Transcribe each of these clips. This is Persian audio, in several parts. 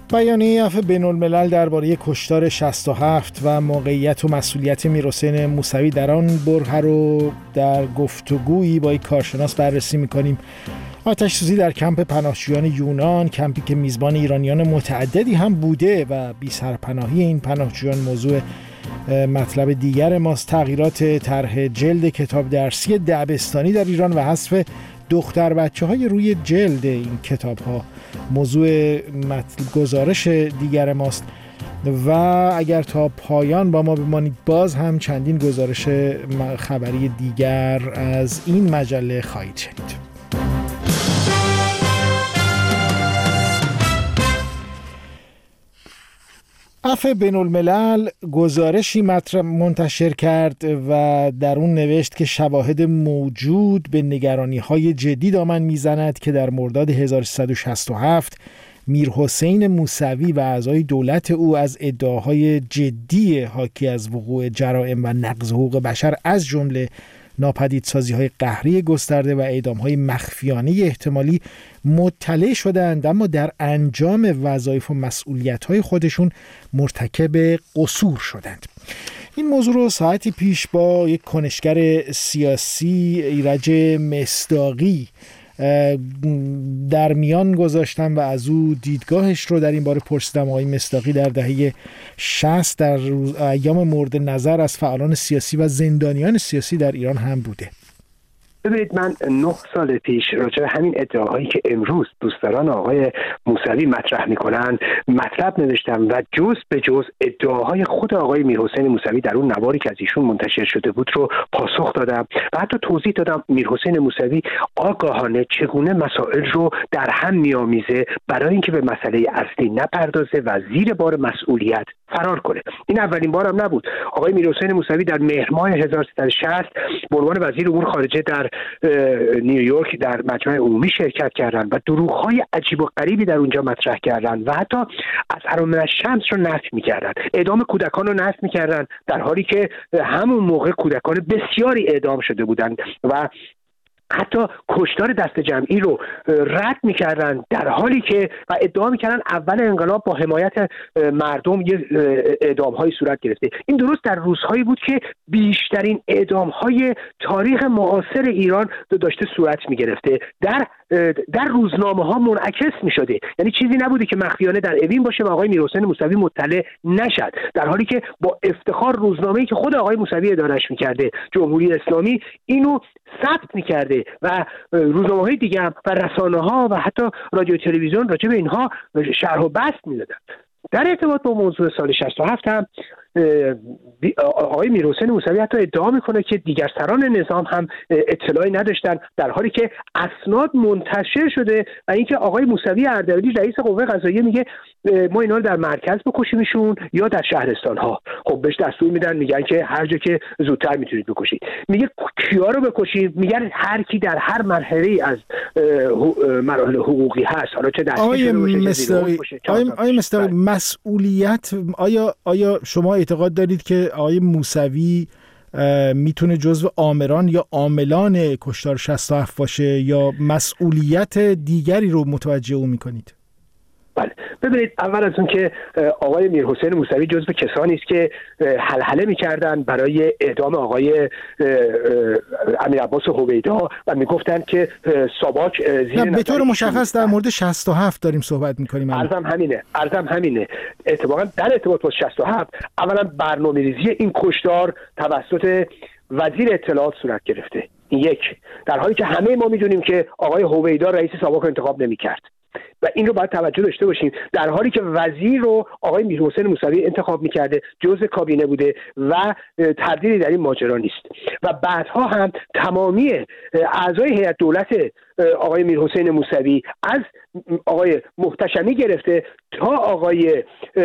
بیانیه عفو بین‌الملل درباره کشتار 67 و موقعیت و مسئولیت میرحسین موسوی در آن بره رو در گفتگویی با یک کارشناس بررسی می‌کنیم. آتش‌سوزی در کمپ پناهجویان یونان، کمپی که میزبان ایرانیان متعددی هم بوده و بی‌سرپناهی این پناهجویان موضوع مطلب دیگر ماست. تغییرات طرح جلد کتاب درسی دبستانی در ایران و حذف دختر بچه‌های روی جلد این کتاب‌ها موضوع گزارش دیگر ماست. و اگر تا پایان با ما بمانید باز هم چندین گزارش خبری دیگر از این مجله خواهید شنید. عفو بین‌الملل گزارشی منتشر کرد و در اون نوشت که شواهد موجود به نگرانی‌های جدی دامن میزند که در مرداد 1367 میرحسین موسوی و اعضای دولت او از ادعاهای جدی حاکی از وقوع جرائم و نقض حقوق بشر از جمله ناپدیدسازی‌های قهری گسترده و اعدام‌های مخفیانه احتمالی مطلع شدند، اما در انجام وظایف و مسئولیت‌های خودشون مرتکب قصور شدند. این موضوع رو ساعتی پیش با یک کنشگر سیاسی ایرج مصداقی در میان گذاشتم و از او دیدگاهش رو در این باره پرسیدم. آقای مصداقی در دهه 60 در ایام مورد نظر از فعالان سیاسی و زندانیان سیاسی در ایران هم بوده. ببینید، من 9 سال پیش راجع به همین ادعاهایی که امروز دوستداران آقای موسوی مطرح میکنن مطلب نوشتم و جز به جز ادعاهای خود آقای میرحسین موسوی در اون نواری که از ایشون منتشر شده بود رو پاسخ دادم و حتی توضیح دادم میرحسین موسوی آگاهانه چگونه مسائل رو در هم میآمیزه برای اینکه به مسئله اصلی نپردازه و زیر بار مسئولیت فرار کنه. این اولین بار هم نبود. آقای میرحسین موسوی در مهر ماه 1360 به عنوان وزیر امور خارجه در نیویورک در مجمع عمومی شرکت کردند و دروغ‌های عجیب و غریبی در اونجا مطرح کردند و حتی از حرام الشمس رو نفی می‌کردند، اعدام کودکان رو نفی می‌کردند، در حالی که همون موقع کودکان بسیاری اعدام شده بودند و حتی کشتار دست جمعی رو رد می‌کردن، در حالی که و ادعا می‌کردن اول انقلاب با حمایت مردم یه اعدام‌های صورت گرفته. این درست در روزهایی بود که بیشترین اعدام‌های تاریخ معاصر ایران داشته صورت می‌گرفته، در روزنامه‌ها منعکس می‌شده. یعنی چیزی نبوده که مخفیانه در اوین باشه و آقای میرحسین موسوی مطلع نشد، در حالی که با افتخار روزنامه‌ای که خود آقای موسوی اداره‌اش می‌کرده، جمهوری اسلامی، اینو ثبت می‌کرده و روزنامه‌های دیگه هم و رسانه‌ها و حتی رادیو تلویزیون راجع به اینها شرح و بسط می‌دادن. در ارتباط با موضوع سال 67 هم آقای میرحسین موسوی حتی ادعا میکنه که دیگر سران نظام هم اطلاعی نداشتن، در حالی که اسناد منتشر شده و اینکه آقای موسوی اردبیلی رئیس قوه قضاییه میگه ما اینا رو در مرکز بکشیمشون یا در شهرستان ها. خب بهش دستور میدن، میگن که هر جا که زودتر میتونید بکشید. میگه کیا رو بکشید؟ میگن هر کی در هر مرحله از مراحل حقوقی هست، حالا چه دستی باشه. آقای مصداقی مسئولیت آیا شما اعتقاد دارید که آقای موسوی میتونه جزو آمران یا عاملان کشتار 67 باشه یا مسئولیت دیگری رو متوجه او میکنید؟ بله، ببینید، اول از اون که آقای میرحسین موسوی جزو کسانی است که هلهله می‌کردند برای اعدام آقای امیرعباس هویدا و میگفتند که ساواک زیر به طور مشخص در مورد 67 داریم صحبت می‌کنیم. عرضم همینه. اتفاقا در ارتباط با 67 اولا برنامه‌ریزی این کشتار توسط وزیر اطلاعات صورت گرفته. این یک، در حالی که همه ما می‌دونیم که آقای هویدا رئیس ساواک انتخاب نمی‌کرد و این رو باید توجه داشته باشیم، در حالی که وزیر رو آقای میرحسین موسوی انتخاب میکرده، جزء کابینه بوده و تردیدی در این ماجرا نیست. و بعدها هم تمامی اعضای هیئت دولت آقای میرحسین موسوی از آقای محتشمی گرفته تا آقای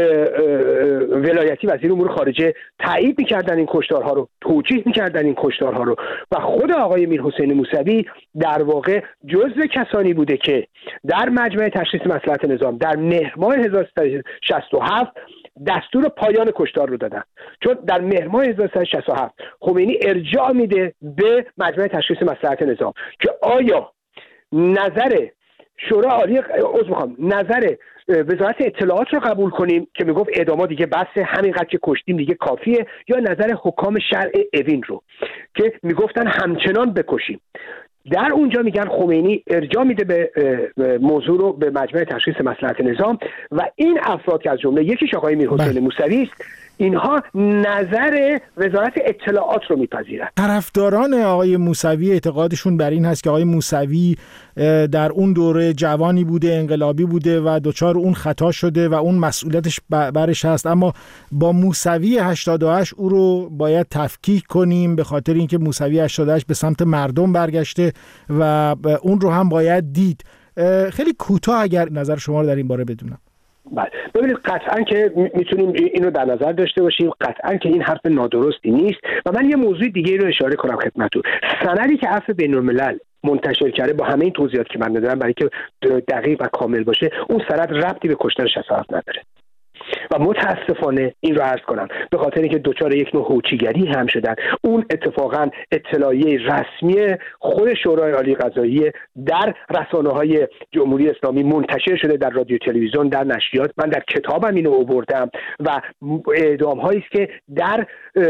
ولایتی وزیر امور خارجه تایید میکردن این کشتارها رو، توجیه میکردن این کشتارها رو و خود آقای میرحسین موسوی در واقع جزء کسانی بوده که در مجمع تشخیص مصلحت نظام در مهر ماه 1367 دستور پایان کشتار رو دادن، چون در مهر ماه 1367 خمینی ارجاع میده به مجمع تشخیص مصلحت نظام که آیا نظر نظر وزارت اطلاعات رو قبول کنیم که میگفت اعدامات دیگه بس، همینقدر که کشتیم دیگه کافیه، یا نظر حکام شرع اوین رو که میگفتن همچنان بکشیم. در اونجا میگن خمینی ارجاع میده به موضوع رو به مجمع تشخیص مصلحت نظام و این افراد که از جمله یکیش آقای میرحسین موسوی است، اینها نظر وزارت اطلاعات رو میپذیرند. طرفداران آقای موسوی اعتقادشون بر این هست که آقای موسوی در اون دوره جوانی بوده، انقلابی بوده و دچار اون خطا شده و اون مسئولیتش برش هست، اما با موسوی 88 او رو باید تفکیک کنیم به خاطر اینکه موسوی 88 به سمت مردم برگشته و اون رو هم باید دید. خیلی کوتاه اگر نظر شما رو در این باره بدونم. بله، ببینید قطعا که میتونیم اینو در نظر داشته باشیم، قطعا که این حرف نادرستی نیست. و من یه موضوع دیگه رو اشاره کنم خدمتتون. سندی که عفو بین‌الملل منتشر کرده با همه این توضیحات که من دادم برای که دقیق و کامل باشه، اون سند ربطی به کشتار 67 نداره و متاسفانه این رو عرض کنم به خاطر اینکه دچار یک نوع هوچیگری هم شدن. اون اتفاقا اطلاعیه رسمی خود شورای عالی قضایی در رسانه‌های جمهوری اسلامی منتشر شده، در رادیو تلویزیون، در نشریات. من در کتابم اینو آوردم و اعدام‌هایی است که در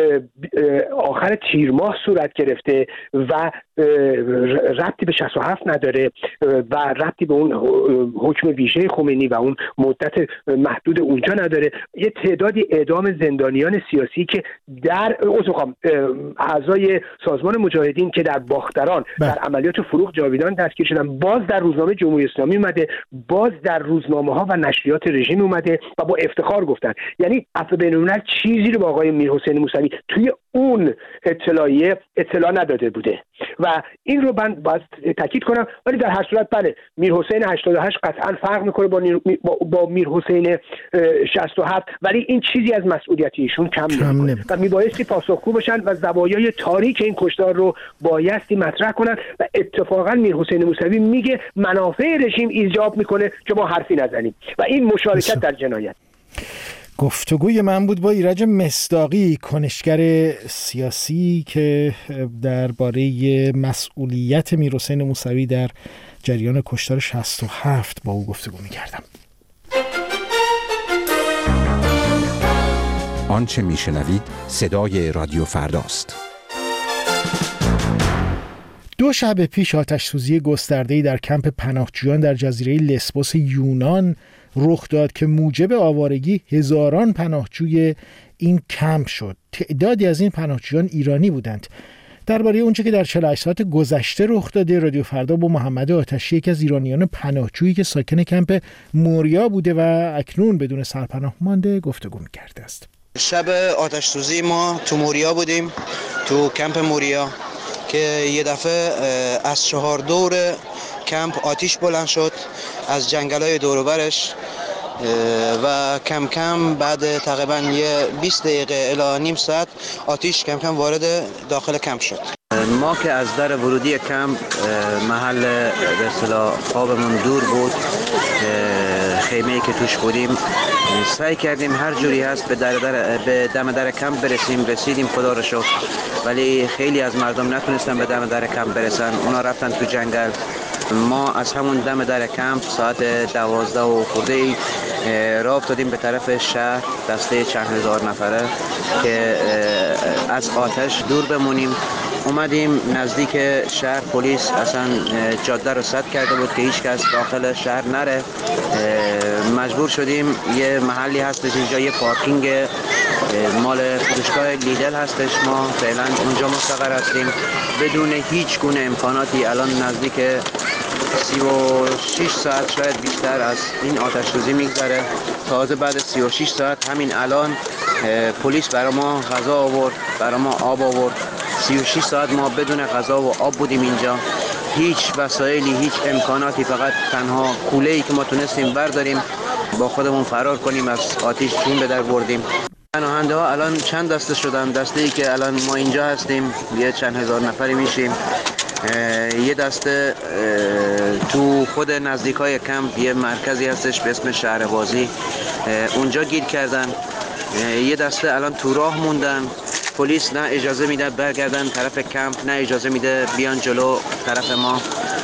آخر تیر ماه صورت گرفته و ربطی به 67 نداره و ربطی به اون حکم ویژه خمینی و اون مدت محدود اونجا نداره. یه تعدادی اعدام زندانیان سیاسی که در اعضای سازمان مجاهدین که در باختران در عملیات فروغ جاویدان دستگیر شدن، باز در روزنامه جمهوری اسلامی اومده، باز در روزنامه‌ها و نشریات رژیم اومده و با افتخار گفتن. یعنی عفو بین‌الملل چیزی رو با آقای میرحسین موسوی توی اون اطلاعیه اطلاع نداده بوده و این رو من باید تاکید کنم. ولی در هر صورت بله، میرحسین 88 قطعا فرق میکنه با میرحسین 67، ولی این چیزی از مسئولیت ایشون کم نمیکنه و میبایستی پاسخگو باشن و زوایای تاریک این کشتار رو بایستی مطرح کنن. و اتفاقا میرحسین موسوی میگه منافع رژیم ایجاب میکنه که ما حرفی نزنیم و این مشارکت در جنایت. گفتگوی من بود با ایرج مصداقی، کنشگر سیاسی که درباره مسئولیت میرحسین موسوی در جریان کشتار 67 با او گفتگو می‌کردم. آنچه میشنوید صدای رادیو فرداست. 2 شب پیش آتش‌سوزی گسترده‌ای در کمپ پناهجویان در جزیره لسبوس یونان رخ داد که موجب آوارگی هزاران پناهجوی این کمپ شد. تعدادی از این پناهجویان ایرانی بودند. درباره اونچه که در 48 ساعت گذشته رخ داده، رادیو فردا با محمد آتشی، یکی از ایرانیان پناهجویی که ساکن کمپ موریا بوده و اکنون بدون سرپناه مانده، گفتگو می‌کرده است. شب آتش‌سوزی ما تو موریا بودیم، تو کمپ موریا، که یه دفعه از 4 دور کمپ آتش بلند شد از جنگل‌های دور و برش و کم کم بعد تقریباً 20 دقیقه الی نیم ساعت آتش کم کم وارد داخل کمپ شد. ما که از در ورودی کمپ محل به اصطلاح خوابمون دور بود، خیمه‌ای که توش بودیم، سعی کردیم هر جوری هست به دم در کمپ برسیم. رسیدیم خدا رو شکر، ولی خیلی از مردم نتونستن به دم در کمپ برسن، اونا رفتن تو جنگل. ما از همون دم در کمپ ساعت 12 و خورده راه افتادیم به طرف شهر، دسته چند هزار نفره که از آتش دور بمونیم. اومدیم نزدیک شهر، پلیس اصلا جاده رو سد کرده بود که هیچ کس داخل شهر نره. مجبور شدیم یه محلی هستش اینجا، یه پارکینگ مال فروشگاه لیدل هستش، ما فعلا اونجا مستقر هستیم بدون هیچ گونه امکاناتی. الان نزدیک 36 ساعت شاید بیشتر از این آتش سوزی میگذره. تازه بعد 36 ساعت همین الان پلیس برای ما غذا آورد، برای ما آب آورد. 36 ساعت ما بدون غذا و آب بودیم اینجا، هیچ وسایلی، هیچ امکاناتی، فقط تنها کوله‌ای که ما تونستیم برداریم با خودمون فرار کنیم از آتش جون به در بردیم. پناهنده ها الان چند دسته شدن. دسته‌ای که الان ما اینجا هستیم یه چند هزار نفری میشیم. یه دسته تو خود نزدیکای کمپ یه مرکزی هستش به اسم شهربازی، اونجا گیر کردن. یه دسته الان تو راه موندن، پلیس نه اجازه میده برگردن طرف کمپ، نه اجازه میده بیان جلو طرف ما.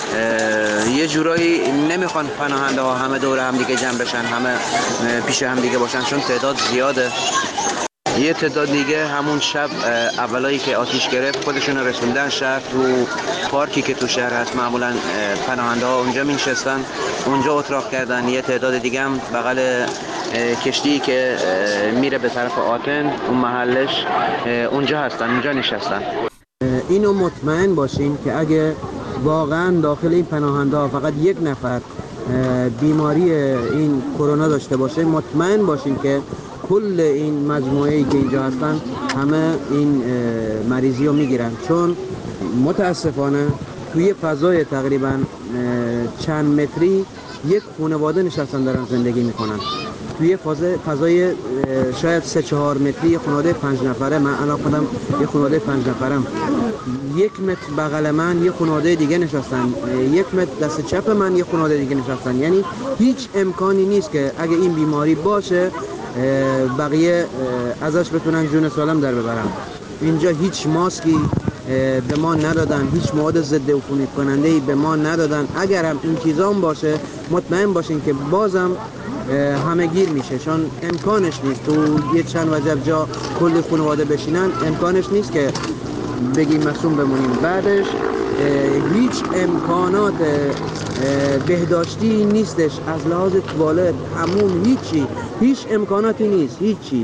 یه جورایی نمیخوان پناهنده ها همه دور هم دیگه جمع بشن، همه پیش هم دیگه باشن، چون تعداد زیاده. یه تعداد دیگه همون شب اولایی که آتیش گرفت خودشون رسوندن شهر، تو پارکی که تو شهر هست معمولا پناهنده ها اونجا می‌نشستن، اونجا اتراق کردن. یه تعداد دیگه هم بغل کشتی که میره به طرف آتن اون محلش اونجا هستن، اونجا نشستن. اینو مطمئن باشین که اگه واقعا داخل این پناهنده ها فقط یک نفر بیماری این کرونا داشته باشه، مطمئن باشین که کل این مجموعه‌ای که اینجا هستن همه این مریضی رو میگیرن، چون متاسفانه توی فضای تقریبا چند متری یک خانواده نشستن دارن زندگی میکنن. توی فضای شاید 3-4 متری یک خانواده 5 نفره، من الان خودم یک خانواده 5 نفرم، 1 متر بغل من یک خانواده دیگه نشستن، 1 متر دست چپ من یک خانواده دیگه نشستن. یعنی هیچ امکانی نیست که اگه این بیماری باشه بقیه ازش بتونن جون سالم در ببرن. اینجا هیچ ماسکی به ما ندادن، هیچ مواد ضد عفونی کننده‌ای به ما ندادن. اگر هم این چیزا هم باشه مطمئن باشین که بازم همه گیر میشه، چون امکانش نیست تو یه چند وجب جا کل خانواده بشینن، امکانش نیست که بگیم مصوم بمونیم. بعدش هیچ امکانات بهداشتی نیستش، از لحاظ توالت، حموم، هیچ امکاناتی نیست، هیچ چیز.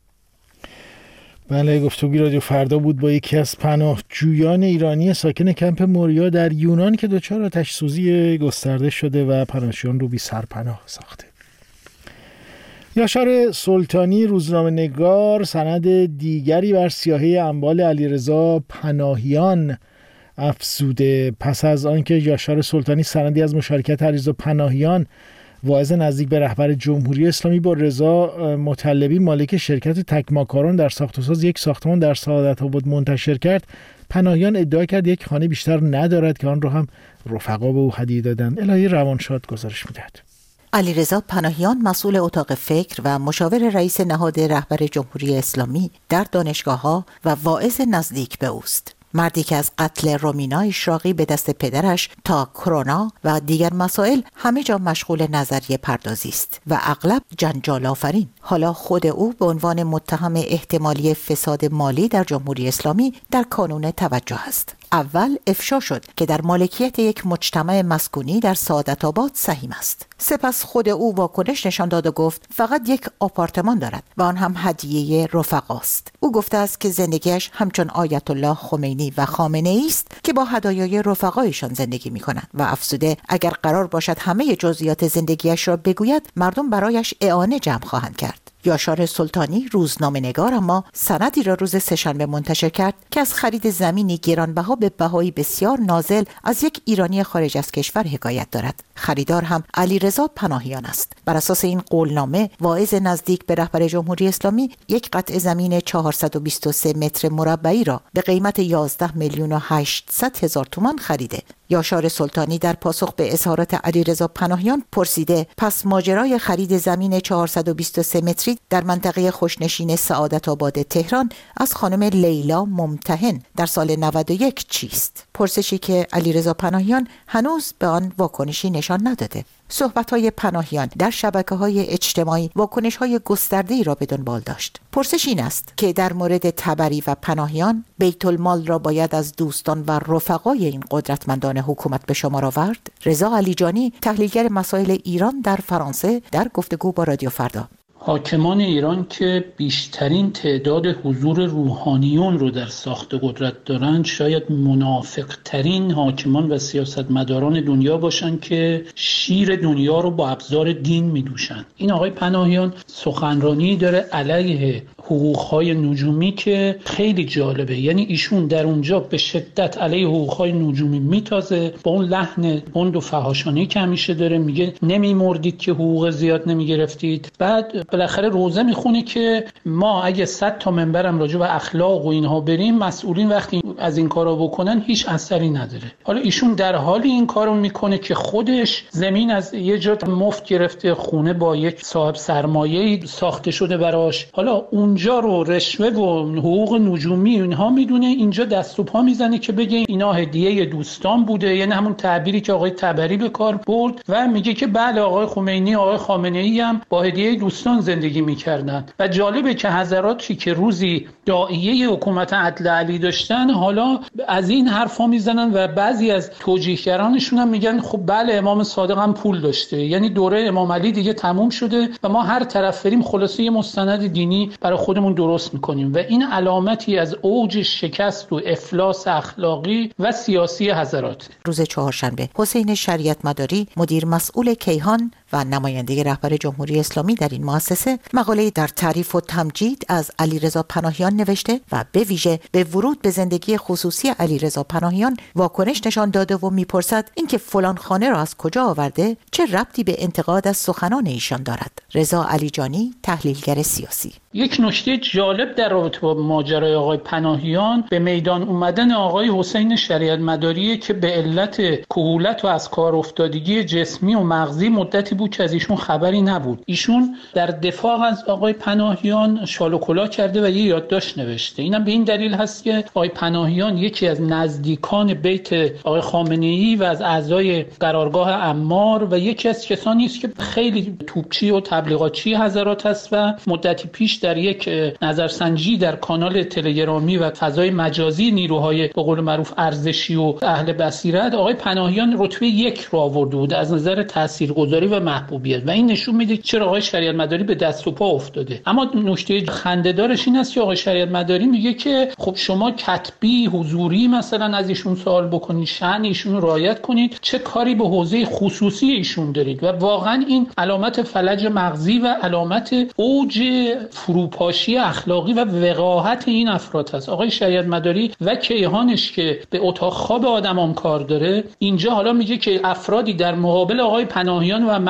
بله، گفتگوی رادیو فردا بود با یکی از پناهجویان ایرانی ساکن کمپ موریا در یونان که دچار آتش‌سوزی گسترده شده و پناهجویان رو بی سرپناه ساخته. یاشار سلطانی روزنامه‌نگار سند دیگری بر سیاهی اموال علیرضا پناهیان افزوده. پس از آنکه یاشار سلطانی سندی از مشارکت علیرضا پناهیان، واعظ نزدیک به رهبر جمهوری اسلامی، با رضا مطلبی مالک شرکت تکماکارون در ساخت و ساز یک ساختمان در سعادت آباد منتشر کرد، پناهیان ادعا کرد یک خانه بیشتر ندارد که آن را هم رفقا به او هدیه دادند. الهی روانشاد گزارش می‌دهد. علیرضا پناهیان مسئول اتاق فکر و مشاور رئیس نهاد رهبر جمهوری اسلامی در دانشگاه‌ها و واعظ نزدیک به اوست. مردی که از قتل رومینا اشراقی به دست پدرش تا کرونا و دیگر مسائل همه جا مشغول نظریه پردازی است و اغلب جنجال آفرین. حالا خود او به عنوان متهم احتمالی فساد مالی در جمهوری اسلامی در کانون توجه است. اول افشا شد که در مالکیت یک مجتمع مسکونی در سعادت آباد سهیم است. سپس خود او واکنش نشان داد و گفت فقط یک آپارتمان دارد و آن هم هدیه رفقاست. او گفته است که زندگیش همچون آیت الله خمینی و خامنه ای است که با هدایای رفقایشان زندگی می‌کنند و افزوده اگر قرار باشد همه جزئیات زندگیش را بگوید مردم برایش اعانه جمع خواهند کرد. یاشار سلطانی روزنامه‌نگار اما سندی را روز سه‌شنبه منتشر کرد که از خرید زمینی گرانبها به بهایی بسیار نازل از یک ایرانی خارج از کشور حکایت دارد. خریدار هم علیرضا پناهیان است. بر اساس این قولنامه واعظ نزدیک به رهبر جمهوری اسلامی یک قطعه زمین 423 متر مربعی را به قیمت 11,800,000 تومان خریده. یاشار سلطانی در پاسخ به اظهارات علیرضا پناهیان پرسیده پس ماجرای خرید زمین 423 متری در منطقه خوشنشین سعادت آباد تهران از خانم لیلا ممتحن در سال 91 چیست؟ پرسشی که علیرضا پناهیان هنوز به آن واکنشی نشان نداده. صحبت‌های پناهیان در شبکه‌های اجتماعی واکنش‌های گسترده‌ای را به دنبال داشت. پرسش این است که در مورد تبری و پناهیان بیت المال را باید از دوستان و رفقای این قدرتمندان حکومت به شمار آورد؟ رضا علیجانی، تحلیلگر مسائل ایران در فرانسه، در گفتگو با رادیو فردا: حاکمان ایران که بیشترین تعداد حضور روحانیون رو در ساخت قدرت دارند شاید منافق‌ترین حاکمان و سیاستمداران دنیا باشن که شیر دنیا رو با ابزار دین می‌دوشن. این آقای پناهیان سخنرانی داره علیه حقوق‌های نجومی که خیلی جالبه. یعنی ایشون در اونجا به شدت علیه حقوق‌های نجومی میتازه، با اون لحن بند و فحاشانه‌ای که همیشه داره، میگه نمی‌مردید که حقوق زیاد نمی‌گرفتید. بعد بالاخره روزه میخونه که ما اگه 100 تا منبرم راجع به اخلاق و اینها بریم، مسئولین وقتی از این کارا بکنن هیچ اثری نداره. حالا ایشون در حالی این کارو میکنه که خودش زمین از یه جا مفت گرفته، خونه با یک صاحب سرمایه‌ای ساخته شده براش. حالا اونجا اونجا رو رشوه و حقوق نجومی اینها میدونه، اینجا دست و پا میزنه که بگه اینا هدیه دوستان بوده، یعنی همون تعبیری که آقای تبری به کار برد و میگه که بله آقای خمینی، آقای خامنه‌ای هم با هدیه دوستان زندگی میکردن. و جالبه که حضراتی که روزی داعیه حکومت عدل علی داشتن حالا از این حرفا میزنن و بعضی از توجیهگرانشون هم میگن خب بله امام صادق هم پول داشته، یعنی دوره امام علی دیگه تموم شده و ما هر طرف بریم خلاصه یه مستند دینی برای خودمون درست میکنیم و این علامتی از اوج شکست و افلاس اخلاقی و سیاسی حضرات. روز چهارشنبه حسین شریعت مداری مدیر مسئول کیهان و نماینده رهبر جمهوری اسلامی در این مؤسسه مقاله‌ای در تعریف و تمجید از علیرضا پناهیان نوشته و به ویژه به ورود به زندگی خصوصی علیرضا پناهیان واکنش نشان داده و میپرسد اینکه فلان خانه را از کجا آورده چه ربطی به انتقاد از سخنان ایشان دارد. رضا علیجانی، تحلیلگر سیاسی: یک نکته جالب در رابطه با ماجرای آقای پناهیان به میدان اومدن آقای حسین شریعت مداری که به علت کهولت و از کار افتادگی جسمی و مغزی مدتی بود که از ایشون خبری نبود. ایشون در دفاع از آقای پناهیان شال و کلاه کرده و یه یادداشت نوشته. اینم به این دلیل هست که آقای پناهیان یکی از نزدیکان بیت آقای خامنه‌ای و از اعضای قرارگاه عمار و یکی از کسانی است که خیلی توپچی و تبلیغاتچی حضرات است و مدتی پیش در یک نظرسنجی در کانال تلگرامی و فضای مجازی نیروهای به قول معروف ارزشی و اهل بصیرت آقای پناهیان رتبه 1 رو آورده بود از نظر تاثیرگذاری و محبوبیت و این نشون میده چرا آقای شریعت مداری به دست و پا افتاده. اما نکته خنده‌دارش این است که آقای شریعت مداری میگه که خب شما کتبی حضوری مثلا از ایشون سوال بکنید، شأن ایشون رو رعایت کنید، چه کاری به حوزه خصوصی ایشون دارید؟ و واقعا این علامت فلج مغزی و علامت اوج فروپاشی اخلاقی و وقاحت این افراد هست. آقای شریعت مداری و کیهانش که به اتاق خواب آدمان کار داره، اینجا حالا میگه که افرادی در مقابل آقای پناهیان و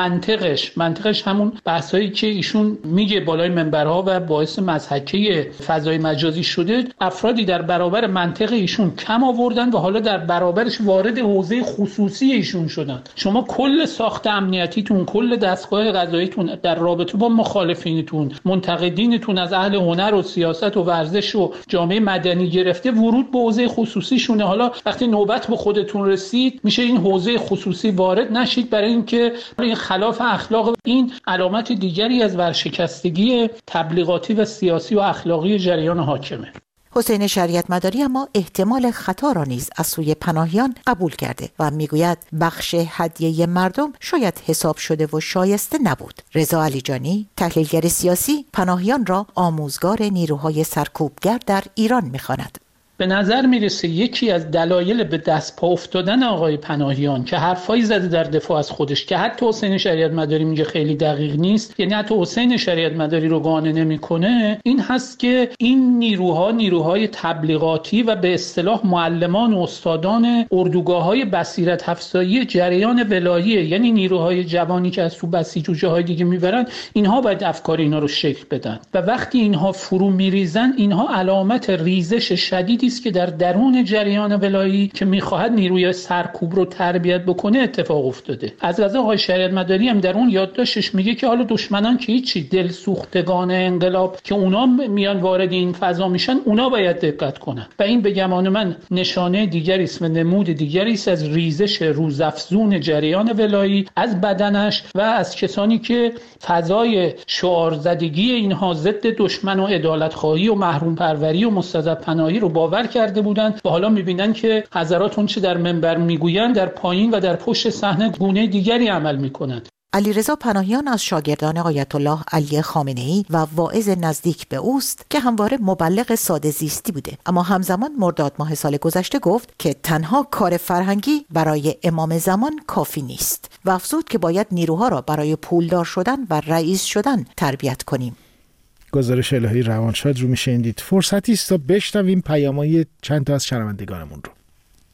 منطقش همون بحثایی که ایشون میگه بالای منبرها و باعث مضحکه فضای مجازی شده، افرادی در برابر منطق ایشون کم آوردن و حالا در برابرش وارد حوزه خصوصی ایشون شدن. شما کل ساخت امنیتیتون، کل دستگاه قضاییتون در رابطه با مخالفینتون، منتقدینتون از اهل هنر و سیاست و ورزش و جامعه مدنی گرفته ورود به حوزه خصوصی شونه. حالا وقتی نوبت به خودتون رسید میشه این حوزه خصوصی وارد نشید برای اینکه این خلاف اخلاق، این علامت دیگری از ورشکستگی تبلیغاتی و سیاسی و اخلاقی جریان حاکمه. حسین شریعت مداری اما احتمال خطا را نیز از سوی پناهیان قبول کرده و میگوید بخش هدیه مردم شاید حساب شده و شایسته نبود. رضا علیجانی، تحلیلگر سیاسی، پناهیان را آموزگار نیروهای سرکوبگر در ایران می‌خواند. به نظر میرسه یکی از دلایل به دست پا افتادن آقای پناهیان که حرفایی زده در دفاع از خودش که حتی حسین شریعت مداری میگه خیلی دقیق نیست، یعنی حتی حسین شریعت مداری رو قانع نمیکنه، این هست که این نیروهای تبلیغاتی و به اصطلاح معلمان و استادان اردوگاه‌های بصیرت افزایی جریان ولاییه، یعنی نیروهای جوانی که از تو بسیج و جاهای دیگه میبرن، اینها باید افکار اینا رو شکل بدن و وقتی اینها فرو میریزن، اینها علامت ریزش شدیدی است که در درون جریان ولایی که میخواهد نیروی سرکوب رو تربیت بکنه اتفاق افتاده. از قضا آقای شریعت مداری هم در اون یادداشتش میگه که حالا دشمنان که هیچی، دلسوختگان انقلاب که اونا میان وارد این فضا میشن، اونا باید دقت کنن و این به گمان من نشانه دیگری است و نمود دیگری است از ریزش روزافزون جریان ولایی از بدنش و از کسانی که فضای شعارزدگی اینها ضد دشمن و عدالت‌خواهی و محروم پروری و مستضعف پناهی رو باور کرده بودند و حالا می‌بینن که حضرات اون چه در منبر میگویند در پایین و در پشت صحنه گونه دیگری عمل می‌کنند. علیرضا پناهیان از شاگردان آیت الله علی خامنه‌ای و واعظ نزدیک به اوست که همواره مبلغ ساده زیستی بوده، اما همزمان مرداد ماه سال گذشته گفت که تنها کار فرهنگی برای امام زمان کافی نیست و افزود که باید نیروها را برای پولدار شدن و رئیس شدن تربیت کنیم. گزارش الهی روانشاد رو میشنیدید. فرصتی است تا بشنویم پیام‌های چند تا از شنوندگانمون رو.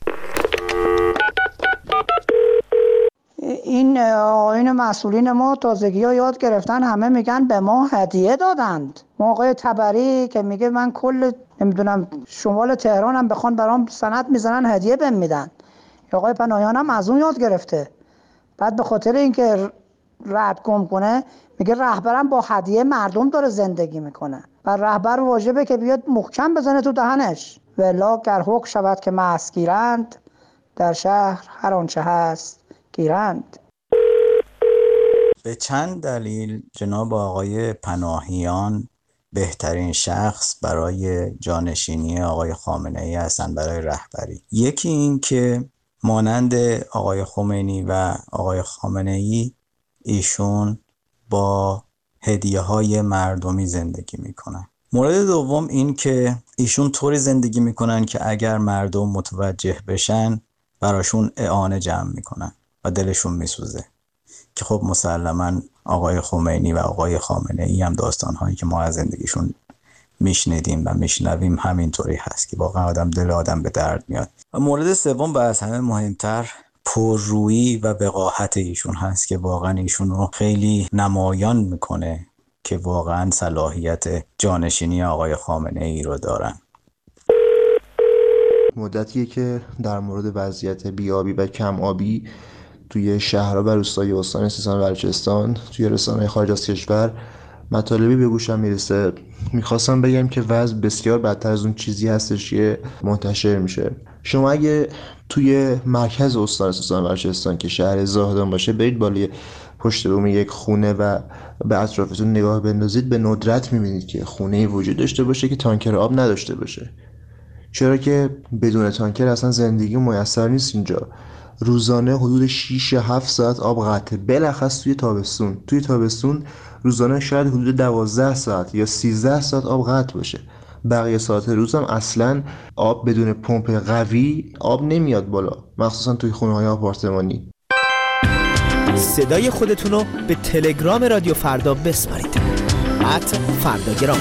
این آقایون مسئولین ما تازگی‌ها یاد گرفتن، همه میگن به ما هدیه دادند. آقای تبری که میگه من کل نمیدونم شمال تهرانم بخوان برام سند میزنن هدیه بهم میدن. آقای پناهیان هم از اون یاد گرفته. بعد به خاطر اینکه رد گم کنه میگه رهبرم با هدیه مردم داره زندگی میکنه. و رهبر واجبه که بیاد محکم بزنه تو دهنش، ولا گر حکم شود که مست گیرند، در شهر هر آنچه هست گیرند. به چند دلیل جناب آقای پناهیان بهترین شخص برای جانشینی آقای خامنه‌ای هستند برای رهبری. یکی این که مانند آقای خمینی و آقای خامنه‌ای ایشون با هدیه‌های مردمی زندگی میکنن. مورد دوم این که ایشون طوری زندگی میکنن که اگر مردم متوجه بشن براشون اعانه جمع میکنن و دلشون میسوزه، که خب مسلماً آقای خمینی و آقای خامنه‌ای هم داستان‌هایی که ما از زندگیشون میشنیدیم و میشنویم همینطوری هست که واقعا دل آدم به درد میاد. و مورد سوم و از همه مهمتر پررویی و وقاحت ایشون هست که واقعا ایشون رو خیلی نمایان میکنه که واقعا صلاحیت جانشینی آقای خامنه‌ای رو دارن. مدتیه که در مورد وضعیت بیابی و کم آبی توی شهرها و روستای استان سیستان و بلوچستان توی رسانه‌های خارج از کشور مطالبی به گوشم میرسه. میخواستم بگم که وضع بسیار بدتر از اون چیزی هستش که منتشر میشه. شما اگه توی مرکز استان سیستان و بلوچستان که شهر زاهدان باشه برید بالای پشت بوم یک خونه و به اطرافتون نگاه بندازید، به ندرت میبینید که خونه‌ای وجود داشته باشه که تانکر آب نداشته باشه. چرا که بدون تانکر اصلا زندگی میسر نیست اینجا. روزانه حدود 6-7 ساعت آب قطعه، بلخص توی تابستون روزانه شاید حدود 12 ساعت یا 13 ساعت آب قطع باشه. بقیه ساعت روزم اصلا آب بدون پمپ قوی آب نمیاد بالا، مخصوصا توی خونه‌های آپارتمانی. صدای خودتون رو به تلگرام رادیو فردا بسپارید. @فرداگرام.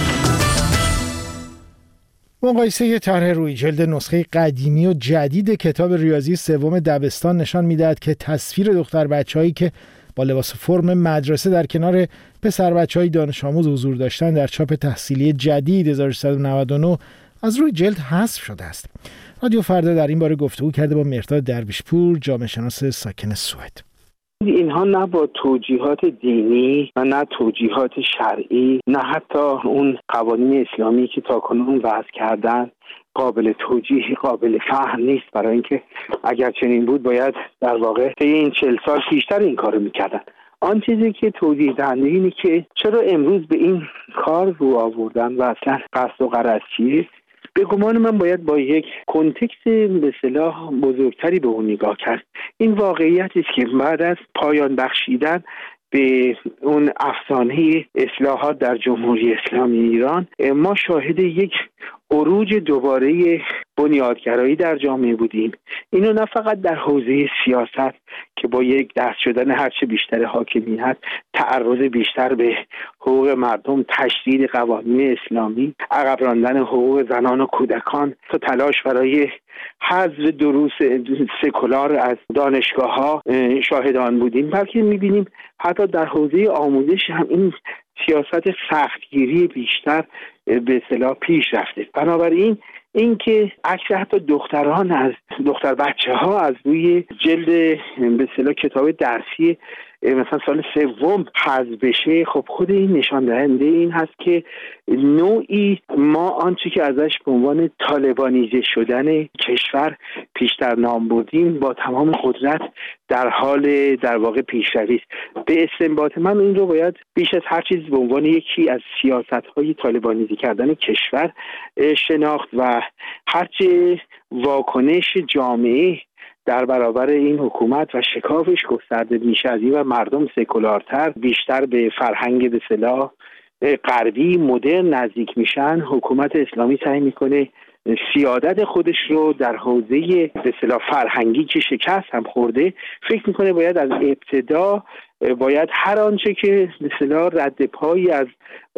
مقایسه طرح روی جلد نسخه قدیمی و جدید کتاب ریاضی سوم دبستان نشان می‌دهد که تصویر دختر بچه‌هایی که با لباس فرم مدرسه در کنار پسر بچه‌های دانش آموز حضور داشتند در چاپ تحصیلی جدید 1399 از روی جلد حذف شده است. رادیو فردا در این باره گفتگو کرده با مهرداد درویشپور، جامعه شناس ساکن سوئد. اینها نه با توجیهات دینی و نه توجیهات شرعی، نه حتی اون قوانین اسلامی که تاکنون وضع کردن قابل توجیه، قابل فهم نیست. برای اینکه اگر چنین بود باید در واقع طی این 40 سال پیشتر این کارو میکردن. آن چیزی که توضیح دهنده اینه که چرا امروز به این کار رو آوردن و اصلا قصد و غرض چیه. به گمان من باید با یک کنتکست به اصطلاح بزرگتری به اون نگاه کرد. این واقعیتی است که بعد از پایان بخشیدن به اون افسانه اصلاحات در جمهوری اسلامی ایران ما شاهد یک عروج دوباره بنیادگرایی در جامعه بودیم. اینو نه فقط در حوزه سیاست که با یک دست شدن هرچه بیشتر حاکمیت، تعرض بیشتر به حقوق مردم، تشدید قوانین اسلامی، عقب راندن حقوق زنان و کودکان تا تلاش برای حذف دروس سکولار از دانشگاه‌ها شاهدان بودیم، بلکه می‌بینیم حتی در حوزه آموزش هم این سیاست سختگیری بیشتر به اصطلاح پیش رفته. بنابراین اینکه عکس حتی دختر بچه‌ها از روی جلد به اصطلاح کتاب درسی مثلا سال سوم حذف بشه، خب خود این نشان دهنده این هست که نوعی ما آنچه که ازش به عنوان طالبانیزه شدن کشور پیشتر نام بردیم با تمام قدرت در حال در واقع پیشروی است. به استنباط من این رو باید بیش از هر چیز به عنوان یکی از سیاست‌های طالبانیزه کردن کشور شناخت و هرچه واکنش جامعه در برابر این حکومت و شکافش گسترده میشه از این و مردم سکولارتر بیشتر به فرهنگ به اصطلاح غربی مدرن نزدیک میشن، حکومت اسلامی سعی میکنه سیادت خودش رو در حوزه به اصطلاح فرهنگی که شکست هم خورده فکر میکنه باید از ابتدا باید هر آنچه که به اصطلاح رد پایی از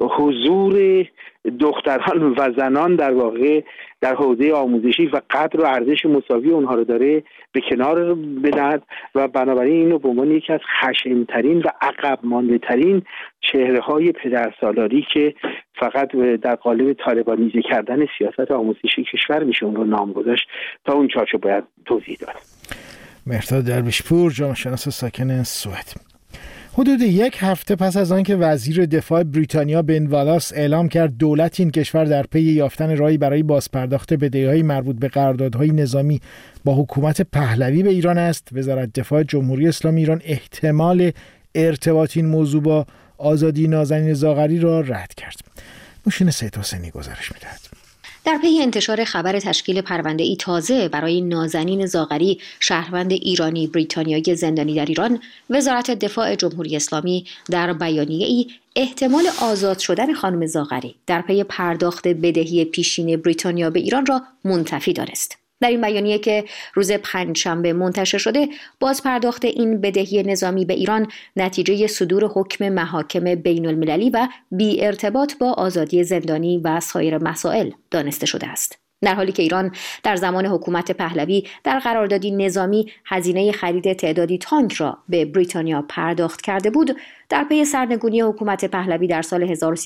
حضور دختران و زنان در واقع در حوزه آموزشی و قدر و ارزش مساوی اونها رو داره به کنار بدهد و بنابراین اینو به عنوان یکی از خشن‌ترین و عقب مانده‌ترین چهره‌های پدرسالاری که فقط در قالب طالبانیزه کردن سیاست آموزشی کشور میشه اون رو نام گذاشت تا اون چارچوب باید توضیح داد. مهرداد درویشپور، جامعه شناس ساکن سوئد. حدود یک هفته پس از آنکه وزیر دفاع بریتانیا بن والاس اعلام کرد دولت این کشور در پی یافتن راهی برای بازپرداخت بدهی‌های مربوط به قراردادهای نظامی با حکومت پهلوی به ایران است، وزارت دفاع جمهوری اسلامی ایران احتمال ارتباط این موضوع با آزادی نازنین زاغری را رد کرد. نوشین سید حسینی گزارش می‌دهد. در پی انتشار خبر تشکیل پرونده‌ای تازه برای نازنین زاغری، شهروند ایرانی بریتانیایی زندانی در ایران، وزارت دفاع جمهوری اسلامی در بیانیه‌ای احتمال آزاد شدن خانم زاغری در پی پرداخت بدهی پیشین بریتانیا به ایران را منتفی دانست. در این بیانیه که روز پنجشنبه منتشر شده، باز پرداخت این بدهی نظامی به ایران نتیجه صدور حکم محاکم بین المللی و بی ارتباط با آزادی زندانی و سایر مسائل دانسته شده است. در حالی که ایران در زمان حکومت پهلوی در قراردادی نظامی هزینه خرید تعدادی تانک را به بریتانیا پرداخت کرده بود، در پی سرنگونی حکومت پهلوی در سال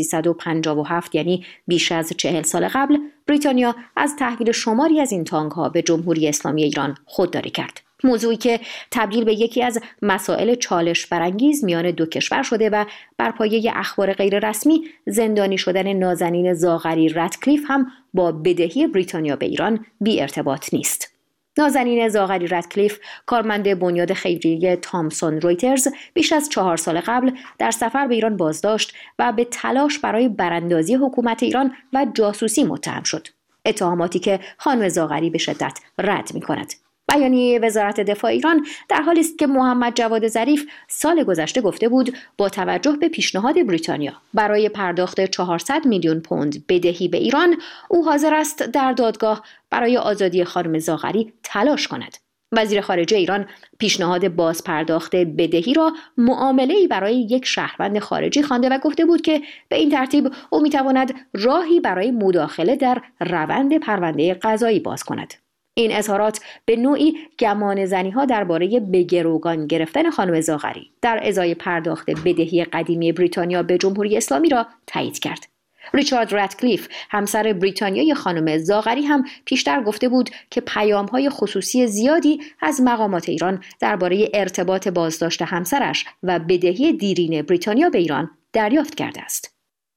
1357 یعنی بیش از 40 سال قبل، بریتانیا از تحویل شماری از این تانک ها به جمهوری اسلامی ایران خودداری کرد. موضوعی که تبدیل به یکی از مسائل چالش برانگیز میان دو کشور شده و بر پایه اخبار غیر رسمی زندانی شدن نازنین زاغری رتکلیف هم با بدهی بریتانیا به ایران بی ارتباط نیست. نازنین زاغری رتکلیف، کارمند بنیاد خیریه تامسون رویترز، بیش از 4 سال قبل در سفر به ایران بازداشت و به تلاش برای براندازی حکومت ایران و جاسوسی متهم شد. اتهاماتی که خانم زاغری به شدت رد می‌کند. بیانیه وزارت دفاع ایران در حالی است که محمد جواد ظریف سال گذشته گفته بود با توجه به پیشنهاد بریتانیا برای پرداخت 400 میلیون پوند بدهی به ایران، او حاضر است در دادگاه برای آزادی خانم زاغری تلاش کند. وزیر خارجه ایران پیشنهاد باز پرداخت بدهی را معامله‌ای برای یک شهروند خارجی خوانده و گفته بود که به این ترتیب او می‌تواند راهی برای مداخله در روند پرونده قضایی باز کند. این اظهارات به نوعی گمان زنی‌ها درباره به گروگان گرفتن خانم زاغری در ازای پرداخت بدهی قدیمی بریتانیا به جمهوری اسلامی را تایید کرد. ریچارد رتکلیف، همسر بریتانیایی خانم زاغری، هم پیشتر گفته بود که پیام‌های خصوصی زیادی از مقامات ایران درباره ارتباط بازداشت همسرش و بدهی دیرین بریتانیا به ایران دریافت کرده است.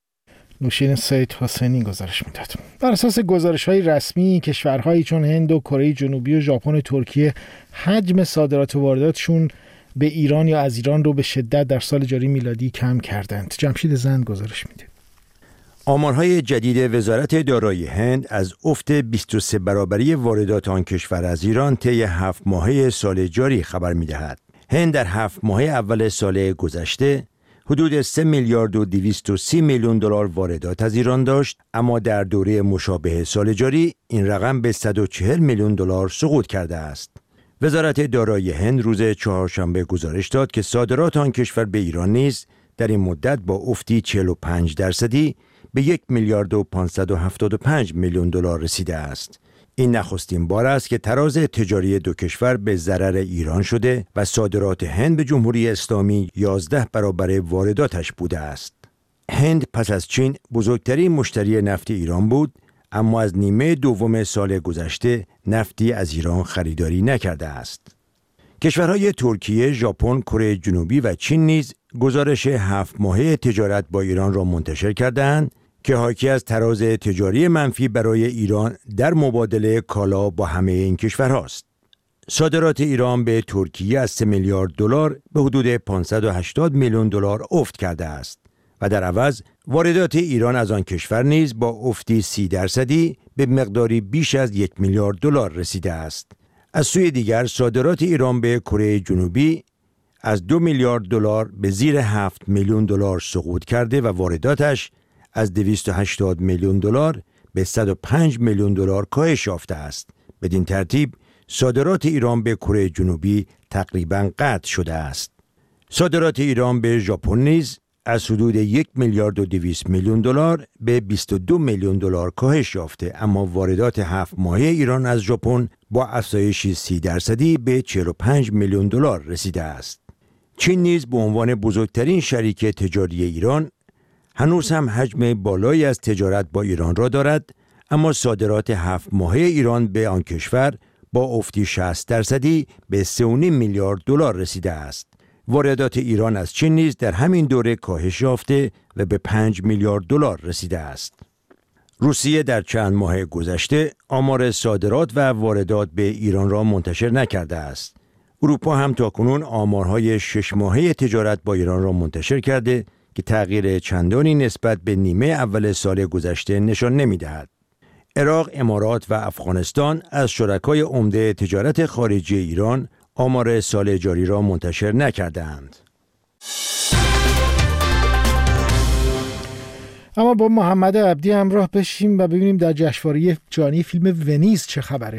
نوشین سید حسینی گزارش میداد. بر اساس گزارش‌های رسمی، کشورهایی چون هند و کره جنوبی و ژاپن و ترکیه حجم صادرات و وارداتشون به ایران یا از ایران رو به شدت در سال جاری میلادی کم کردند. جمشید زند گزارش میده. آمارهای جدید وزارت دارایی هند از افت 23 برابری واردات آن کشور از ایران طی 7 ماهه سال جاری خبر می‌دهد. هند در 7 ماهه اول سال گذشته حدود 3 میلیارد و 230 میلیون دلار واردات از ایران داشت، اما در دوره مشابه سال جاری این رقم به 140 میلیون دلار سقوط کرده است. وزارت دارایی هند روز چهارشنبه گزارش داد که صادرات آن کشور به ایران نیز در این مدت با افتی 45% به 1 میلیارد و 575 میلیون دلار رسیده است. این نخستین بار است که تراز تجاری دو کشور به ضرر ایران شده و صادرات هند به جمهوری اسلامی 11 برابر وارداتش بوده است. هند پس از چین بزرگترین مشتری نفت ایران بود، اما از نیمه دوم سال گذشته نفتی از ایران خریداری نکرده است. کشورهای ترکیه، ژاپن، کره جنوبی و چین نیز گزارش 7 ماهه تجارت با ایران را منتشر کردند که حاکی از تراز تجاری منفی برای ایران در مبادله کالا با همه این کشورهاست. صادرات ایران به ترکیه از 3 میلیارد دلار به حدود 580 میلیون دلار افت کرده است و در عوض واردات ایران از آن کشور نیز با افتی 30% به مقداری بیش از 1 میلیارد دلار رسیده است. از سوی دیگر صادرات ایران به کره جنوبی از 2 میلیارد دلار به زیر 7 میلیون دلار سقوط کرده و وارداتش از 280 میلیون دلار به 105 میلیون دلار کاهش یافته است. بدین ترتیب صادرات ایران به کره جنوبی تقریباً قطع شده است. صادرات ایران به ژاپن نیز از حدود 1 میلیارد و 200 میلیون دلار به 22 میلیون دلار کاهش یافته، اما واردات 7 ماهه ایران از ژاپن با افزایش 30% به 45 میلیون دلار رسیده است. چین نیز به عنوان بزرگترین شریک تجاری ایران هنوز هم حجم بالایی از تجارت با ایران را دارد، اما صادرات 7 ماهه ایران به آن کشور با افتی 60% به 3.5 میلیارد دلار رسیده است. واردات ایران از چین نیز در همین دوره کاهش یافته و به 5 میلیارد دلار رسیده است. روسیه در چند ماه گذشته آمار صادرات و واردات به ایران را منتشر نکرده است. اروپا هم تاکنون آمارهای 6 ماهه تجارت با ایران را منتشر کرده که تغییر چندانی نسبت به نیمه اول سال گذشته نشان نمی‌دهد. عراق، امارات و افغانستان از شرکای عمده تجارت خارجی ایران آمار سال جاری را منتشر نکردند. اما با محمد عبدی همراه بشیم و ببینیم در جشنواره جهانی فیلم ونیز چه خبره.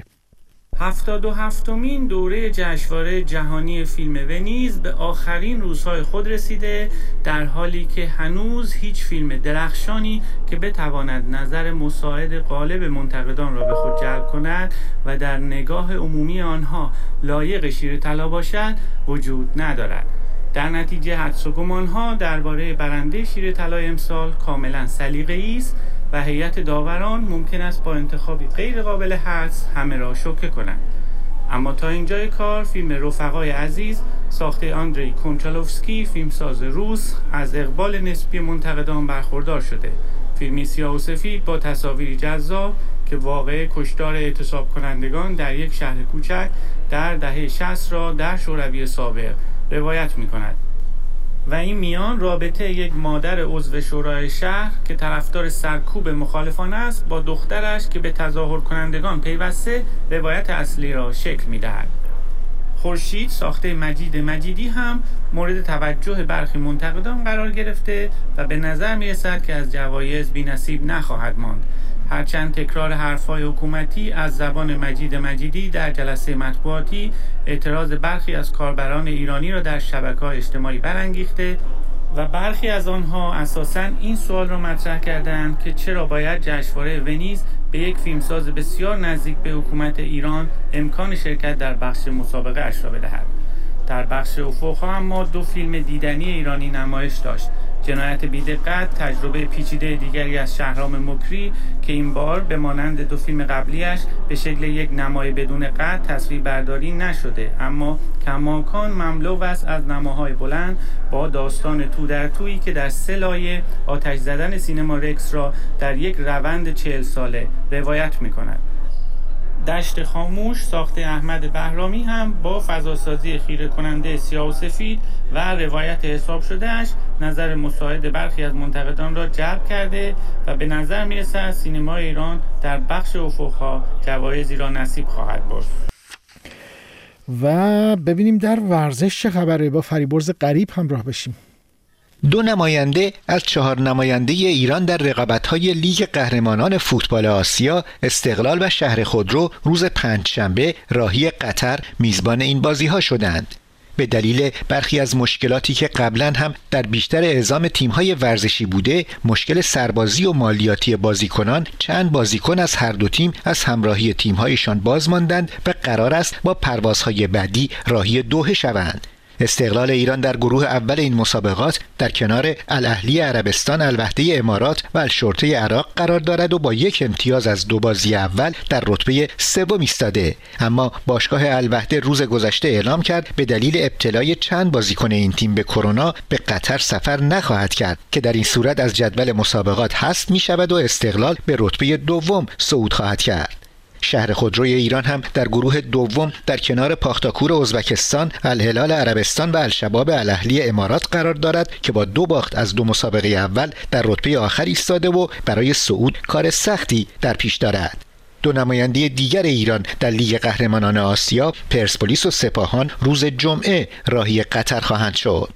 77مین دوره جشنواره جهانی فیلم ونیز به آخرین روزهای خود رسیده، در حالی که هنوز هیچ فیلم درخشانی که بتواند نظر مساعد غالب منتقدان را به خود جلب کند و در نگاه عمومی آنها لایق شیر طلا باشد وجود ندارد. در نتیجه حدس و گمان‌ها درباره برنده شیر طلا امسال کاملا سلیقه‌ای است و هیئت داوران ممکن است با انتخابی غیر قابل حدس همه را شوکه کنند. اما تا اینجای کار فیلم رفقای عزیز ساخته آندری کونچالوفسکی، فیلمساز روس، از اقبال نسبی منتقدان برخوردار شده. فیلمی سیاه و سفید با تصاویری جذاب که واقعه کشتار اعتصاب کنندگان در یک شهر کوچک در دهه 60 را در شوروی سابق روایت می کند. و این میان رابطه یک مادر عضو شورای شهر که طرفدار سرکوب مخالفان است با دخترش که به تظاهر کنندگان پیوسته روایت اصلی را شکل می دهد. خورشید ساخته مجید مجیدی هم مورد توجه برخی منتقدان قرار گرفته و به نظر می رسد که از جوایز بی‌نصیب نخواهد ماند. هرچند تکرار حرف‌های حکومتی از زبان مجید مجیدی در جلسه مطبوعاتی اعتراض برخی از کاربران ایرانی را در شبکه‌های اجتماعی برانگیخته و برخی از آنها اساساً این سوال را مطرح کردند که چرا باید جشنواره ونیز به یک فیلمساز بسیار نزدیک به حکومت ایران امکان شرکت در بخش مسابقه اش را بدهد. در بخش افق‌ها اما 2 فیلم دیدنی ایرانی نمایش داشت. جنایت بی‌دقت، تجربه پیچیده دیگری از شهرام مکری که این بار به مانند 2 فیلم قبلیش به شکل یک نمای بدون قطع تصویربرداری نشده، اما کماکان مملو است از نماهای بلند با داستان تو در تویی که در 3 لایه آتش زدن سینما رکس را در یک روند 40 ساله روایت می‌کند. دشت خاموش ساخته احمد بهرامی هم با فضاسازی خیره کننده سیاه و سفید و روایت حساب شدهش نظر مساعد برخی از منتقدان را جلب کرده و به نظر میرسد سینما ایران در بخش افق‌ها جوایزی را نصیب خواهد برد. و ببینیم در ورزش چه خبره. با فریبرز غریب همراه بشیم. 2 نماینده از 4 نماینده ایران در رقابت‌های لیگ قهرمانان فوتبال آسیا، استقلال و شهر خودرو روز پنجشنبه راهی قطر میزبان این بازی‌ها شدند. به دلیل برخی از مشکلاتی که قبلا هم در بیشتر اعزام تیم‌های ورزشی بوده، مشکل سربازی و مالیاتی بازیکنان، چند بازیکن از هر 2 تیم از همراهی تیم‌هایشان باز ماندند و قرار است با پروازهای بعدی راهی دوحه شوند. استقلال ایران در گروه اول این مسابقات در کنار الاهلی عربستان، الوحده امارات و الشرطه عراق قرار دارد و با 1 امتیاز از 2 بازی اول در رتبه 3 ایستاده. اما باشگاه الوحده روز گذشته اعلام کرد به دلیل ابتلای چند بازیکن این تیم به کرونا به قطر سفر نخواهد کرد که در این صورت از جدول مسابقات حذف می شود و استقلال به رتبه 2 صعود خواهد کرد. شهر خودروی ایران هم در گروه دوم در کنار پاختاکور ازبکستان، الهلال عربستان و الشباب الاهلی امارات قرار دارد که با 2 باخت از 2 مسابقه اول در رتبه آخر ایستاده و برای صعود کار سختی در پیش دارد. 2 نماینده دیگر ایران در لیگ قهرمانان آسیا، پرسپولیس و سپاهان روز جمعه راهی قطر خواهند شد.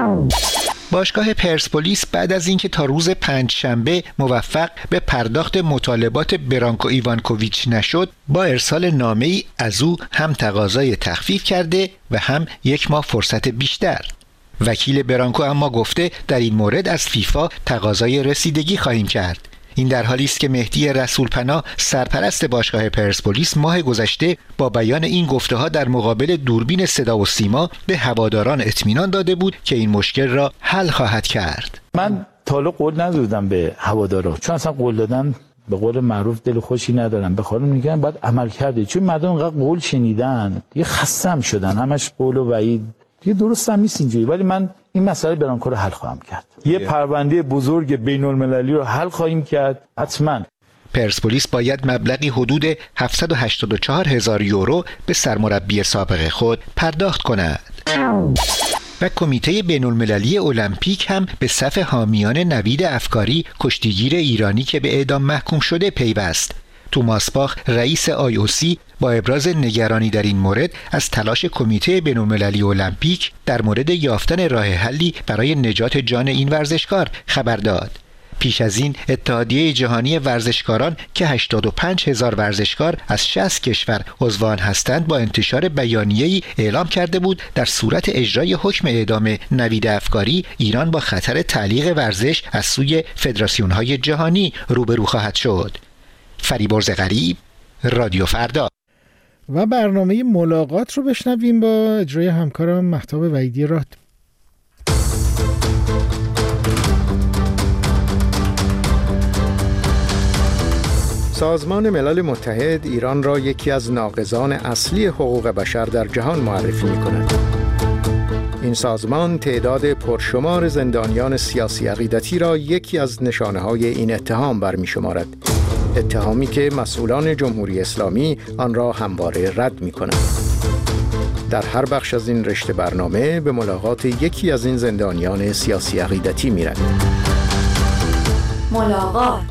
باشگاه پرسپولیس بعد از اینکه تا روز پنجشنبه موفق به پرداخت مطالبات برانکو ایوانکوویچ نشد، با ارسال نامه‌ای از او هم تقاضای تخفیف کرده و هم 1 ماه فرصت بیشتر. وکیل برانکو اما گفته در این مورد از فیفا تقاضای رسیدگی خواهیم کرد. این در حالی است که مهدی رسولپناه سرپرست باشگاه پرسپولیس ماه گذشته با بیان این گفته‌ها در مقابل دوربین صدا و سیما به هواداران اطمینان داده بود که این مشکل را حل خواهد کرد. من تا حالا قول ندادم به هوادارا، چون اصلا قول دادن به قول معروف دل خوشی ندارم. به خاطر میگن باید عمل کرده، چون مردم انقدر قول شنیدن یه خستم شدن، همش قول و وعید. دیگه درست هم نیست اینجوری، ولی من این مسئله برانکو رو حل خواهم کرد. یه پرونده بزرگ بین‌المللی رو حل خواهیم کرد حتما. پرسپولیس باید مبلغی حدود 784,000 یورو به سرمربی سابق خود پرداخت کند. و کمیته بین‌المللی المپیک هم به صف حامیان نوید افکاری، کشتیگیر ایرانی که به اعدام محکوم شده پیوست. توماس باخ رئیس IOC با ابراز نگرانی در این مورد از تلاش کمیته بین‌المللی المپیک در مورد یافتن راه حلی برای نجات جان این ورزشکار خبر داد. پیش از این اتحادیه جهانی ورزشکاران که 85,000 ورزشکار از 60 کشور عضوان هستند با انتشار بیانیه‌ای اعلام کرده بود در صورت اجرای حکم اعدام نوید افکاری ایران با خطر تعلیق ورزش از سوی فدراسیون‌های جهانی روبرو خواهد شد. فریبرز غریب، رادیو فردا. و برنامه ملاقات رو بشنویم با اجرای همکارم مهتاب وحیدی راد. سازمان ملل متحد ایران را یکی از ناقضان اصلی حقوق بشر در جهان معرفی می‌کند. این سازمان تعداد پرشمار زندانیان سیاسی عقیدتی را یکی از نشانه‌های این اتهام برمی‌شمارد. اتهامی که مسئولان جمهوری اسلامی آن را همواره رد می‌کنند. در هر بخش از این رشته برنامه به ملاقات یکی از این زندانیان سیاسی عقیدتی می‌رویم. ملاقات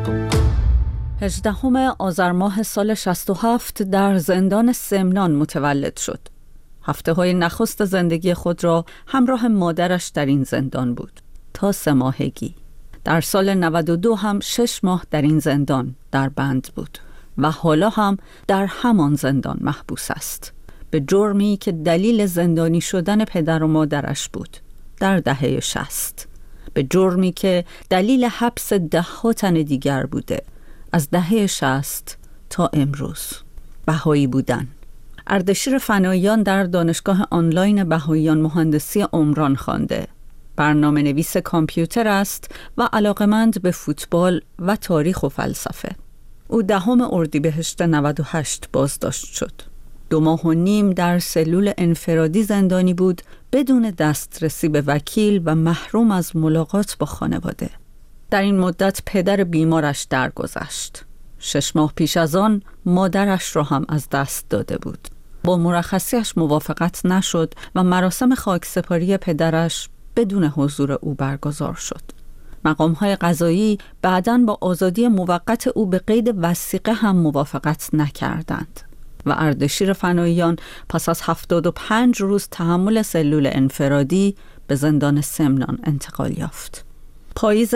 18 آذر ماه سال 67 در زندان سمنان متولد شد. هفته‌های نخست زندگی خود را همراه مادرش در این زندان بود تا 3 ماهگی. در سال 92 هم 6 ماه در این زندان در بند بود و حالا هم در همان زندان محبوس است به جرمی که دلیل زندانی شدن پدر و مادرش بود در دهه 60، به جرمی که دلیل حبس 10 تن دیگر بوده از دهه 60 تا امروز. بهایی بودن. اردشیر فناییان در دانشگاه آنلاین بهاییان مهندسی عمران خوانده. برنامه نویس کامپیوتر است و علاقمند به فوتبال و تاریخ و فلسفه. او 10 اردیبهشت 98 بازداشت شد. 2 ماه و نیم در سلول انفرادی زندانی بود بدون دسترسی به وکیل و محروم از ملاقات با خانواده. در این مدت پدر بیمارش درگذشت. 6 ماه پیش از آن مادرش را هم از دست داده بود. با مرخصیش موافقت نشد و مراسم خاکسپاری پدرش بدون حضور او برگزار شد. مقام‌های قضایی بعداً با آزادی موقت او به قید وثیقه هم موافقت نکردند و اردشیر فناییان پس از 75 روز تحمل سلول انفرادی به زندان سمنان انتقال یافت. پاییز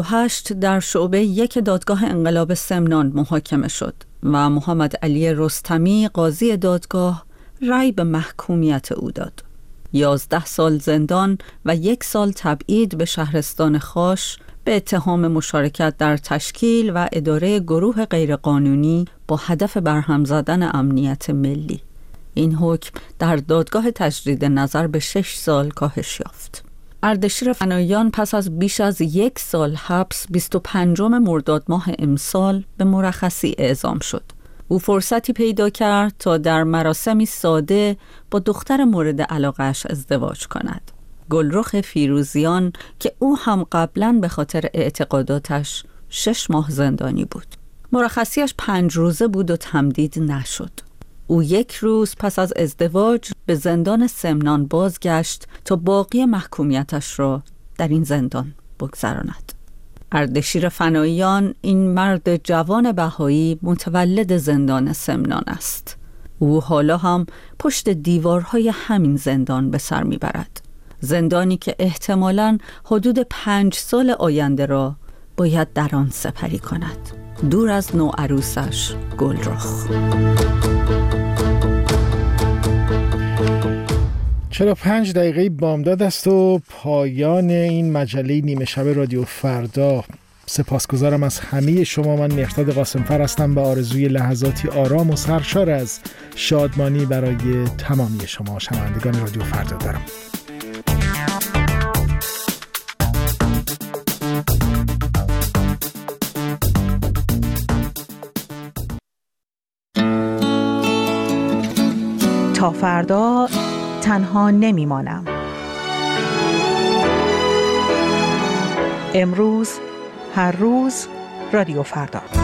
98 در شعبه 1 دادگاه انقلاب سمنان محاکمه شد و محمد علی رستمی قاضی دادگاه رأی به محکومیت او داد. 11 سال زندان و 1 سال تبعید به شهرستان خاش به اتهام مشارکت در تشکیل و اداره گروه غیرقانونی با هدف برهم زدن امنیت ملی. این حکم در دادگاه تجدید نظر به 6 سال کاهش یافت. اردشیر فناییان پس از بیش از 1 سال حبس 25 مرداد ماه امسال به مرخصی اعزام شد. او فرصتی پیدا کرد تا در مراسمی ساده با دختر مورد علاقه‌اش ازدواج کند، گلرخ فیروزیان، که او هم قبلاً به خاطر اعتقاداتش 6 ماه زندانی بود. مرخصیش 5 روزه بود و تمدید نشد. او 1 روز پس از ازدواج به زندان سمنان بازگشت تا باقی محکومیتش را در این زندان بگذراند. اردشیر فناییان این مرد جوان بهایی متولد زندان سمنان است. او حالا هم پشت دیوارهای همین زندان به سر میبرد. زندانی که احتمالاً حدود 5 سال آینده را باید در آن سپری کند، دور از نوعروسش گلرخ. 45 دقیقه بامداد است و پایان این مجله نیمه شب رادیو فردا. سپاسگزارم از همه شما. من مهرداد قاسمفر هستم به آرزوی لحظاتی آرام و سرشار از شادمانی برای تمامی شما شنوندگان رادیو فردا دارم. تا فردا تنها نمیمانم. امروز، هر روز، رادیو فردا.